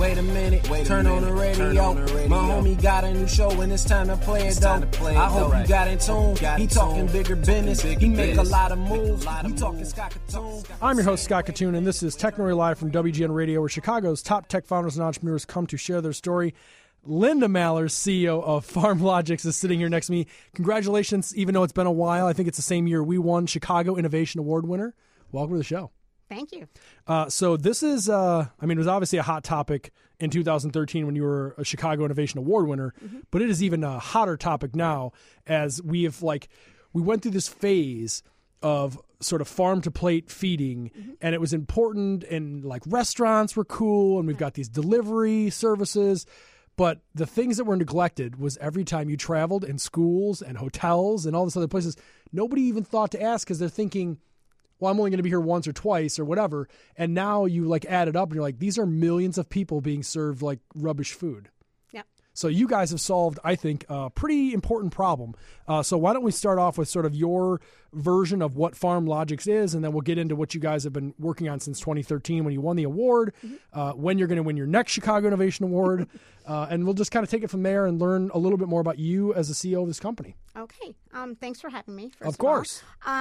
Wait a minute, turn on the radio. My homie got a new show and it's time to play it though. I hope you got in tune. He talking bigger business. He make a lot of moves. We talking Scott Katoon. I'm your host, Scott Katoon, and this is Technory Live from WGN Radio, where Chicago's top tech founders and entrepreneurs come to share their story. Linda Mallers, CEO of FarmLogix, is sitting here next to me. Congratulations, even though it's been a while. I think it's the same year we won Chicago Innovation Award winner. Welcome to the show. Thank you. So this is, it was obviously a hot topic in 2013 when you were a Chicago Innovation Award winner, but it is even a hotter topic now as we went through this phase of sort of farm to plate feeding, and it was important, and like restaurants were cool, and we've got these delivery services. But the things that were neglected was every time you traveled in schools and hotels and all these other places, nobody even thought to ask because they're thinking, well, I'm only going to be here once or twice or whatever. And now you like add it up and you're like, these are millions of people being served like rubbish food. Yep. So you guys have solved, I think, a pretty important problem. So why don't we start off with sort of your version of what FarmLogix is, and then we'll get into what you guys have been working on since 2013 when you won the award, when you're going to win your next Chicago Innovation Award, and we'll just kind of take it from there and learn a little bit more about you as the CEO of this company. Okay. Thanks for having me, first of course.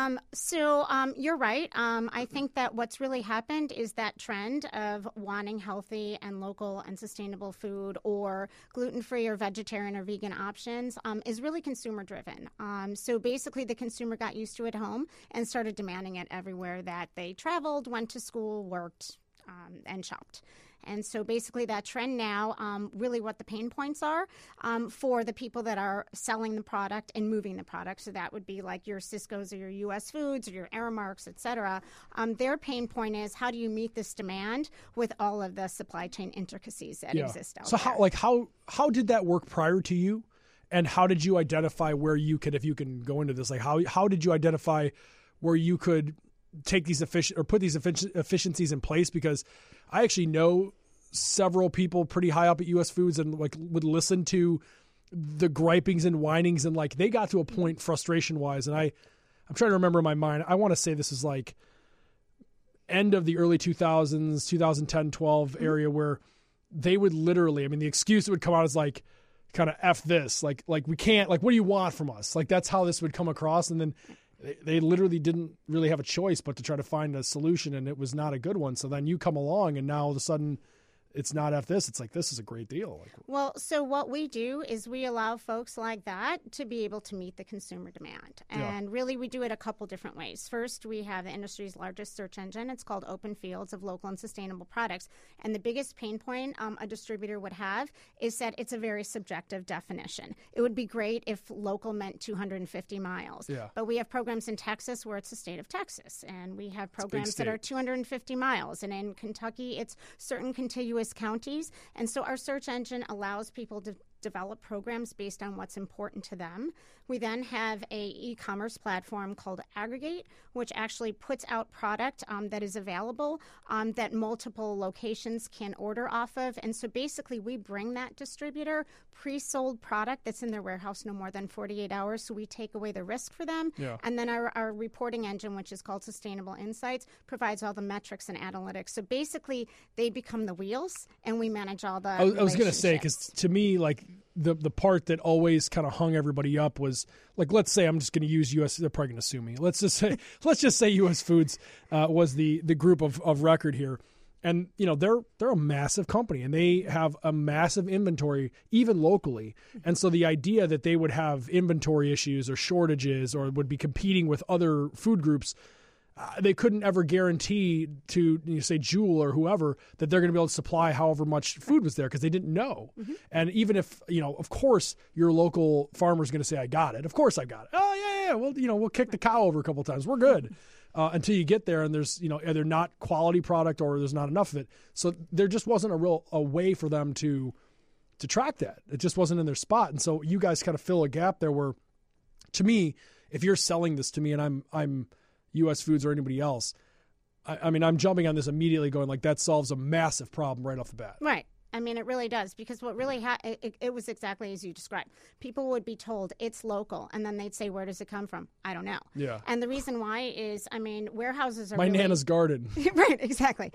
So you're right. I think that what's really happened is that trend of wanting healthy and local and sustainable food or gluten-free or vegetarian or vegan options is really consumer-driven. So basically the consumer got used to it at home and started demanding it everywhere that they traveled, went to school, worked, and shopped. And so basically that trend now, really what the pain points are for the people that are selling the product and moving the product. So that would be like your Sysco's or your U.S. Foods or your Aramarks, et cetera. Their pain point is how do you meet this demand with all of the supply chain intricacies that exist out there. So how did that work prior to you? And how did you identify where you could, if you can go into this, like how did you identify where you could take these put these efficiencies in place? Because I actually know several people pretty high up at U.S. Foods and like would listen to the gripings and whinings, and like they got to a point frustration wise. And I'm trying to remember in my mind, I want to say this is like end of the early 2000s, 2010, 12 area where they would literally, the excuse that would come out is like, kind of F this, like we can't, like, what do you want from us? Like, that's how this would come across. And then they literally didn't really have a choice but to try to find a solution, and it was not a good one. So then you come along and now all of a sudden it's not F this. It's like, this is a great deal. Well, so what we do is we allow folks like that to be able to meet the consumer demand. And really we do it a couple different ways. First, we have the industry's largest search engine. It's called Open Fields of Local and Sustainable Products. And the biggest pain point a distributor would have is that it's a very subjective definition. It would be great if local meant 250 miles. Yeah. But we have programs in Texas where it's the state of Texas. And we have programs that are 250 miles. And in Kentucky, it's certain contiguous counties. And so our search engine allows people to develop programs based on what's important to them. We then have a e-commerce platform called Aggregate, which actually puts out product that is available that multiple locations can order off of. And so basically we bring that distributor pre-sold product that's in their warehouse no more than 48 hours. So we take away the risk for them. Yeah. And then our reporting engine, which is called Sustainable Insights, provides all the metrics and analytics. So basically they become the wheels and we manage all the I was going to say, because to me, like, the part that always kind of hung everybody up was, like, let's say I'm just going to use U.S. They're probably going to sue me. Let's just say U.S. Foods was the group of record here, and they're a massive company and they have a massive inventory even locally, and so the idea that they would have inventory issues or shortages or would be competing with other food groups. They couldn't ever guarantee to, say, Jewel or whoever, that they're going to be able to supply however much food was there because they didn't know. Mm-hmm. And even if, of course, your local farmer is going to say, I got it. Of course I got it. Oh, yeah. Well, we'll kick the cow over a couple of times. We're good. Until you get there and there's, either not quality product or there's not enough of it. So there just wasn't a way for them to track that. It just wasn't in their spot. And so you guys kind of fill a gap there where, to me, if you're selling this to me and I'm U.S. Foods or anybody else, I'm jumping on this immediately going like that solves a massive problem right off the bat. Right. I mean, it really does, because what really it was exactly as you described. People would be told it's local, and then they'd say, where does it come from? I don't know. Yeah. And the reason why is, I mean, warehouses are my Nana's garden. Right, exactly.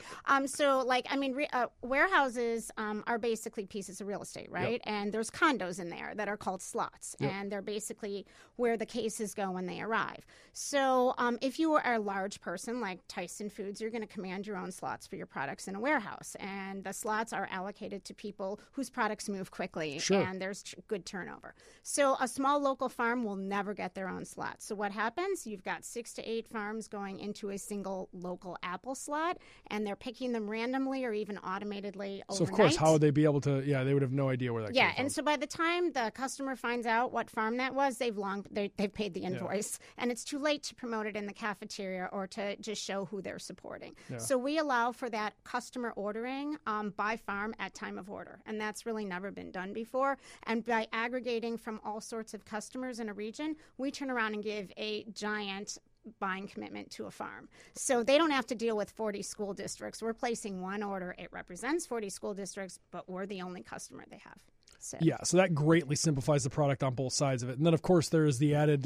Warehouses are basically pieces of real estate, right? Yep. And there's condos in there that are called slots, yep. and they're basically where the cases go when they arrive. So if you are a large person like Tyson Foods, you're going to command your own slots for your products in a warehouse, and the slots are allocated to people whose products move quickly, sure. and there's good turnover. So a small local farm will never get their own slot. So what happens? You've got 6 to 8 farms going into a single local apple slot, and they're picking them randomly or even automatedly overnight. So of course, how would they be able to? Yeah, they would have no idea where that came from. Yeah, and so by the time the customer finds out what farm that was, they've paid the invoice, and it's too late to promote it in the cafeteria or to just show who they're supporting. Yeah. So we allow for that customer ordering by farm at time of order, and that's really never been done before. And by aggregating from all sorts of customers in a region, we turn around and give a giant buying commitment to a farm. So they don't have to deal with 40 school districts. We're placing one order. It represents 40 school districts, but we're the only customer they have. So. Yeah, so that greatly simplifies the product on both sides of it. And then, of course, there is the added,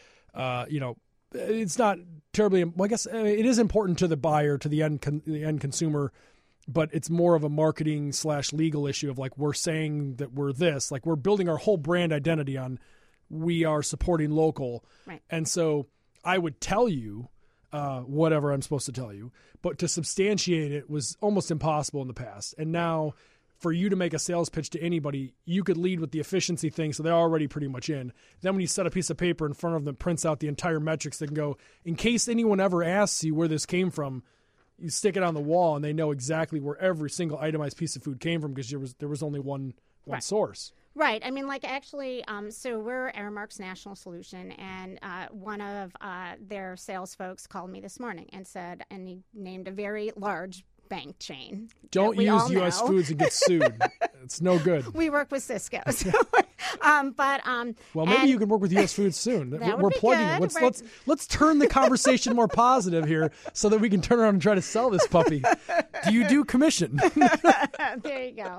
it's not terribly, well, I guess it is important to the buyer, to the end consumer, but it's more of a marketing / legal issue of we're saying that we're this, we're building our whole brand identity on we are supporting local. Right. And so I would tell you whatever I'm supposed to tell you, but to substantiate it was almost impossible in the past. And now for you to make a sales pitch to anybody, you could lead with the efficiency thing, so they're already pretty much in. Then when you set a piece of paper in front of them, prints out the entire metrics, they can go, in case anyone ever asks you where this came from, you stick it on the wall and they know exactly where every single itemized piece of food came from because there was only one right. source. Right. I mean, so we're Aramark's national solution, and one of their sales folks called me this morning and he named a very large bank chain. Don't use U.S. Foods and get sued. It's no good. We work with Cisco. So, well, maybe you can work with U.S. Foods soon. We're plugging it. Let's turn the conversation more positive here so that we can turn around and try to sell this puppy. Do you do commission? There you go.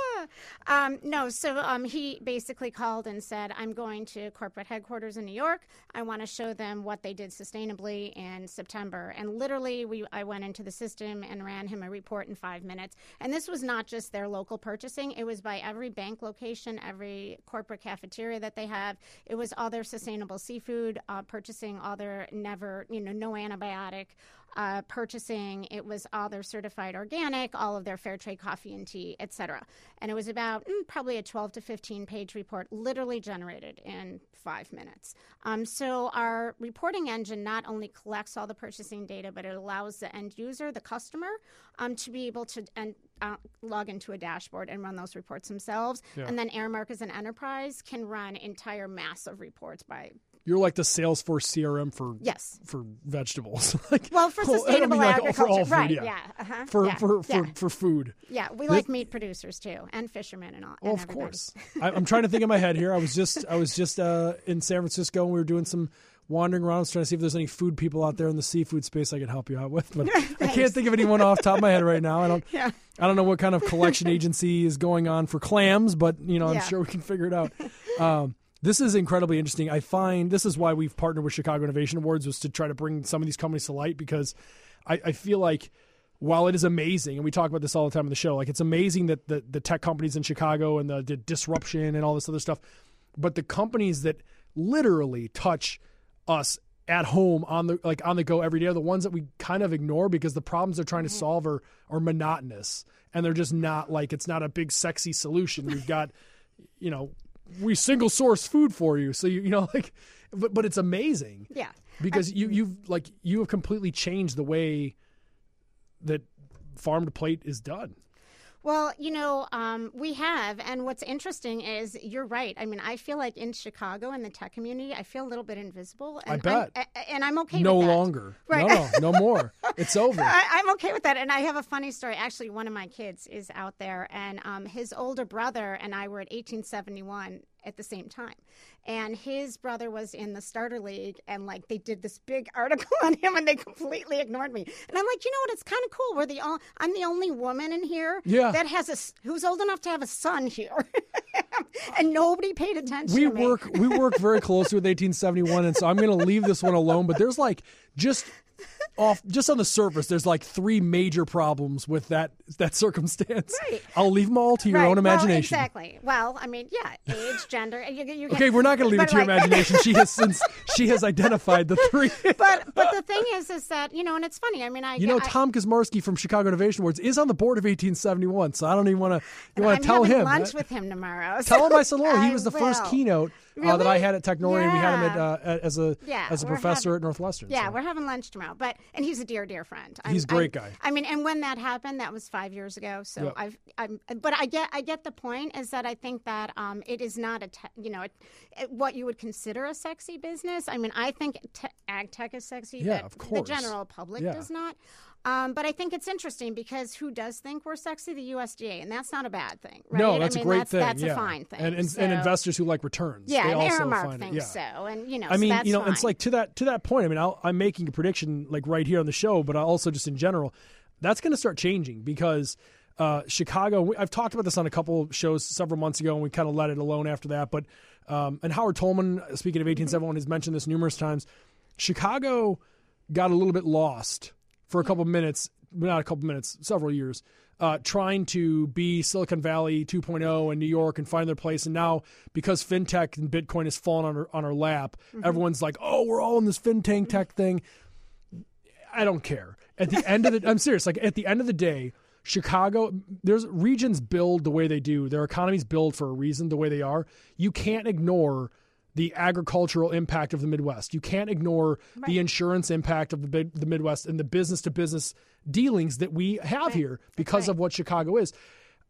He basically called and said, I'm going to corporate headquarters in New York. I want to show them what they did sustainably in September. And literally, I went into the system and ran him a report in 5 minutes. And this was not just their local purchasing. It was by every bank location, every corporate cafeteria that they have. It was all their sustainable seafood purchasing, all their no antibiotic purchasing. It was all their certified organic, all of their fair trade coffee and tea, et cetera. And it was about probably a 12 to 15-page report, literally generated in 5 minutes. So our reporting engine not only collects all the purchasing data, but it allows the end user, the customer, to be able to log into a dashboard and run those reports themselves. Yeah. And then Aramark as an enterprise can run entire massive reports by... You're like the Salesforce CRM for vegetables. For sustainable agriculture, for all food, right? Yeah, uh-huh. For food. Yeah, we like meat producers too, and fishermen and all. Well, of course. I'm trying to think in my head here. I was just in San Francisco, and we were doing some wandering around, trying to see if there's any food people out there in the seafood space I could help you out with. But I can't think of anyone off the top of my head right now. I don't know what kind of collection agency is going on for clams, but I'm sure we can figure it out. This is incredibly interesting. I find this is why we've partnered with Chicago Innovation Awards, was to try to bring some of these companies to light, because I feel like while it is amazing, and we talk about this all the time on the show, it's amazing that the tech companies in Chicago and the disruption and all this other stuff, but the companies that literally touch us at home on the go every day are the ones that we kind of ignore because the problems they're trying to solve are monotonous, and they're just not it's not a big sexy solution. We've got, we single source food for you. So but it's amazing. Yeah. Because you have completely changed the way that farm to plate is done. Well, we have. And what's interesting is you're right. I mean, I feel like in Chicago, in the tech community, I feel a little bit invisible. And I bet. I'm okay with that. No longer. Right. No more. It's over. I'm okay with that. And I have a funny story. Actually, one of my kids is out there, and his older brother and I were at 1871 at the same time. And his brother was in the starter league, and like they did this big article on him, and they completely ignored me. And I'm like, you know what? It's kind of cool. I'm the only woman in here that has who's old enough to have a son here, and nobody paid attention. We work very closely with 1871, and so I'm going to leave this one alone. But there's like just on the surface, there's like 3 major problems with that circumstance. Right. I'll leave them all to your own imagination. Well, exactly. Well, I mean, age, gender. Okay, we're not going to leave it to your imagination. She has identified the 3. But the thing is that, and it's funny. I mean, Tom Kaczmarski from Chicago Innovation Awards is on the board of 1871, so I don't even want to. You want to tell him? I'm having lunch with him tomorrow. Tell him I said hello. He was the first keynote that I had at Technori. Yeah. We had him as a professor at Northwestern. Yeah, we're having lunch tomorrow. And he's a dear friend. He's a great guy. I mean, and when that happened, that was 5 years ago. So but I get the point. Is that I think that it is not what you would consider a sexy business. I mean, I think ag tech is sexy. Yeah, but of course. The general public does not. But I think it's interesting because who does think we're sexy? The USDA, and that's not a bad thing, right? No, that's a great thing. That's a fine thing. And investors who like returns. Yeah, they and also Aramark find thinks so. And I mean, so that's fine. it's like to that point. I mean, I'm making a prediction like right here on the show, but also just in general, that's going to start changing because Chicago. I've talked about this on a couple of shows several months ago, and we kind of let it alone after that. But and Howard Tolman, speaking of 1871, has mentioned this numerous times. Chicago got a little bit lost for a couple of minutes. Not a couple minutes, several years, trying to be Silicon Valley 2.0 in New York and find their place. And now, because fintech and Bitcoin has fallen on our lap, everyone's like, "Oh, we're all in this fintech tech thing." I don't care. At the end of I'm serious. Like at the end of the day, Chicago, there's regions build the way they do. Their economies build for a reason, the way they are. You can't ignore the agricultural impact of the Midwest. You can't ignore the insurance impact of the Midwest and the business-to-business dealings that we have here because of what Chicago is.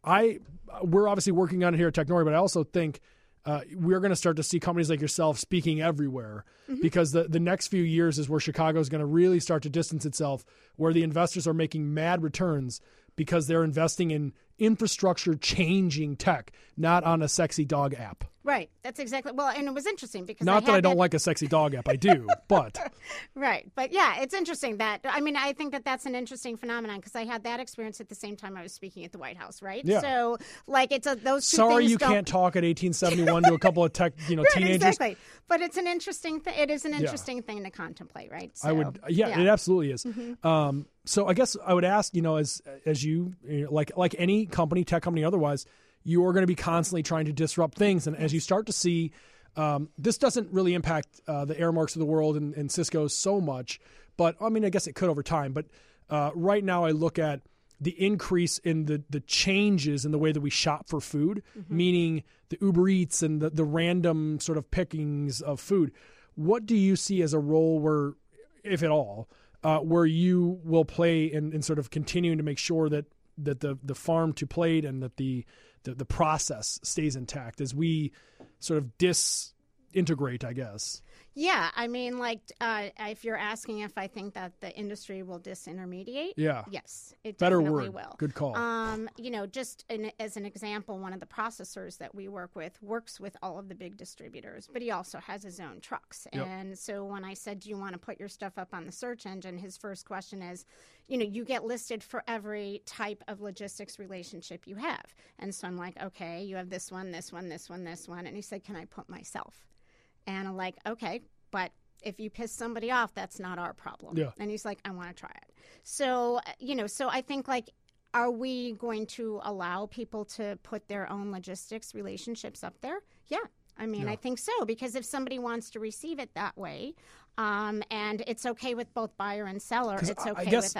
We're obviously working on it here at Technori, but I also think we're going to start to see companies like yourself speaking everywhere because the next few years is where Chicago is going to really start to distance itself, where the investors are making mad returns because they're investing in infrastructure changing tech, not on a sexy dog app. Right. That's exactly. Well, and it was interesting because not that I don't like a sexy dog app. I do, but right. But yeah, it's interesting that I think that's an interesting phenomenon because I had that experience at the same time I was speaking at the White House. Right. Yeah. So like those two things. Sorry, you can't talk at 1871 to a couple of right, teenagers. Exactly. But it's an interesting thing. It is an interesting thing to contemplate. Right. So, I would. Yeah, it absolutely is. So I guess I would ask, as you like any company, tech company, otherwise, you are going to be constantly trying to disrupt things. And as you start to see, this doesn't really impact the Aramarks of the world and Cisco so much. But I mean, I guess it could over time. But right now I look at the increase in the changes in the way that we shop for food, meaning the Uber Eats and the random sort of pickings of food. What do you see as a role where, if at all, where you will play in sort of continuing to make sure that the farm to plate and that the process stays intact as we sort of disintegrate, I guess? Yeah, I mean, if you're asking if I think that the industry will disintermediate, yes, it Better definitely word. will. Good call. Just as an example, one of the processors that we work with works with all of the big distributors, but he also has his own trucks. Yep. And so when I said, "Do you want to put your stuff up on the search engine?" his first question is, you get listed for every type of logistics relationship you have. And so I'm like, okay, you have this one, this one, this one, this one. And he said, "Can I put myself?" And I'm like, okay, but if you piss somebody off, that's not our problem. Yeah. And he's like, "I want to try it." So, so I think are we going to allow people to put their own logistics relationships up there? Yeah. I mean, I think so, because if somebody wants to receive it that way, and it's okay with both buyer and seller, it's okay with us.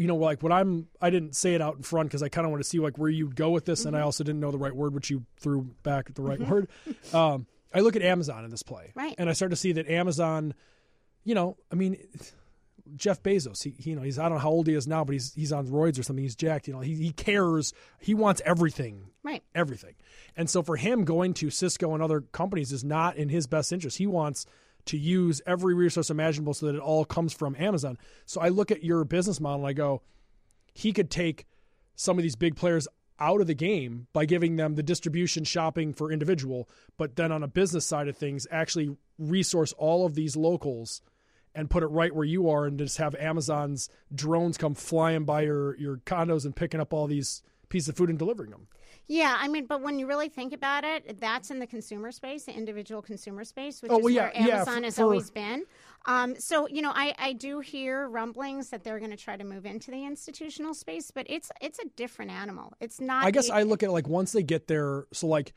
I didn't say it out in front because I kind of want to see where you'd go with this, and I also didn't know the right word, which you threw back at the right word. I look at Amazon in this play, right, and I start to see that Amazon, Jeff Bezos, he's I don't know how old he is now, but he's on roids or something. He's jacked. He cares. He wants everything, right? Everything. And so for him, going to Cisco and other companies is not in his best interest. He wants to use every resource imaginable so that it all comes from Amazon. So I look at your business model and I go, he could take some of these big players out of the game by giving them the distribution shopping for individual, but then on a business side of things, actually resource all of these locals and put it right where you are, and just have Amazon's drones come flying by your condos and picking up all these pieces of food and delivering them. Yeah, I mean, but when you really think about it, that's in the consumer space, the individual consumer space, which is where Amazon has always been. So, I do hear rumblings that they're going to try to move into the institutional space, but it's a different animal. It's not. I guess I look at it like once they get there, so like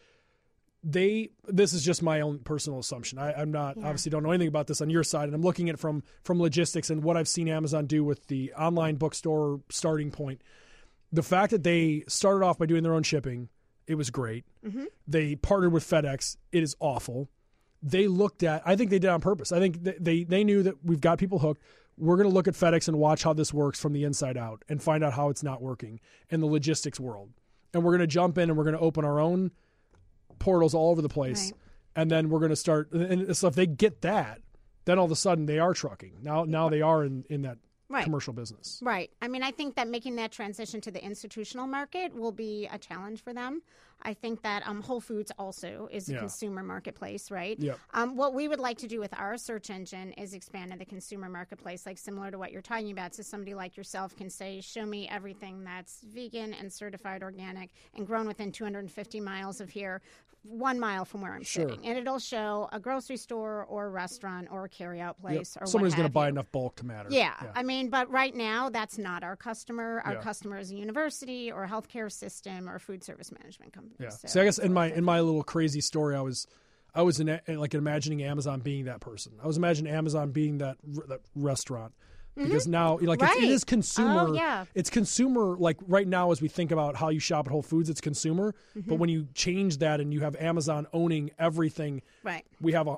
this is just my own personal assumption. I'm not obviously don't know anything about this on your side, and I'm looking at it from logistics and what I've seen Amazon do with the online bookstore starting point. The fact that they started off by doing their own shipping, it was great. Mm-hmm. They partnered with FedEx. It is awful. They looked at, I think they did on purpose. I think they knew that we've got people hooked. We're going to look at FedEx and watch how this works from the inside out and find out how it's not working in the logistics world. And we're going to jump in and we're going to open our own portals all over the place. Right. And then we're going to start. And so if they get that, then all of a sudden they are trucking. Now they are in that commercial business. Right. I mean, I think that making that transition to the institutional market will be a challenge for them. I think that Whole Foods also is a consumer marketplace, right? Yeah. What we would like to do with our search engine is expand to the consumer marketplace, like similar to what you're talking about. So somebody like yourself can say, show me everything that's vegan and certified organic and grown within 250 miles of here, 1 mile from where I'm sitting. And it'll show a grocery store or a restaurant or a carryout place or somebody's going to buy you. Enough bulk to matter. Yeah. I mean, but right now, that's not our customer. Our customer is a university or a healthcare system or a food service management company. Yeah. So I guess in my little crazy story, I was imagining Amazon being that person. I was imagining Amazon being that restaurant. Because now, like, it is consumer. Oh, yeah. It's consumer. Like right now, as we think about how you shop at Whole Foods, it's consumer. Mm-hmm. But when you change that and you have Amazon owning everything, we have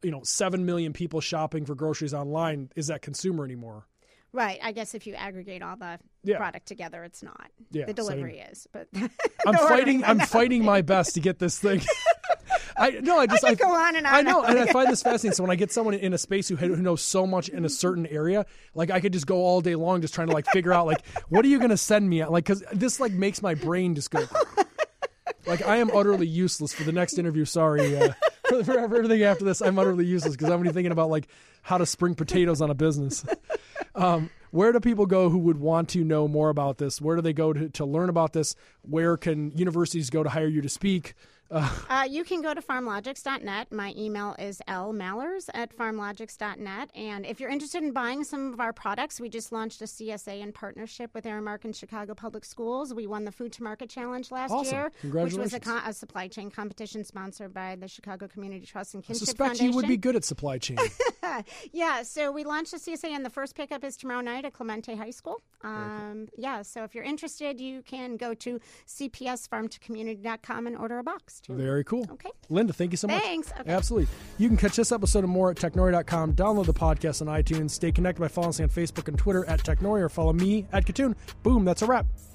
7 million people shopping for groceries online. Is that consumer anymore? Right. I guess if you aggregate all the product together, it's not. Yeah, the delivery is. But I'm fighting my best to get this thing. I could go on and on. I know, and I find this fascinating. So when I get someone in a space who knows so much in a certain area, like I could just go all day long just trying to like figure out like what are you going to send me? Like because this like makes my brain just go. Like I am utterly useless for the next interview. Sorry, for everything after this, I'm utterly useless because I'm going to be thinking about like how to spring potatoes on a business. Where do people go who would want to know more about this? Where do they go to learn about this? Where can universities go to hire you to speak? You can go to farmlogics.net. My email is lmallers@farmlogics.net. And if you're interested in buying some of our products, we just launched a CSA in partnership with Aramark and Chicago Public Schools. We won the Food to Market Challenge last year, which was a supply chain competition sponsored by the Chicago Community Trust and Kinship Foundation. I suspect you would be good at supply chain. Yeah, so we launched a CSA, and the first pickup is tomorrow night at Clemente High School. Yeah, so if you're interested, you can go to cpsfarmtocommunity.com and order a box. Very cool. Okay. Linda, thank you so much. Thanks. Okay. Absolutely. You can catch this episode and more at technori.com. Download the podcast on iTunes. Stay connected by following us on Facebook and Twitter at Technori, or follow me at Katoon. Boom, that's a wrap.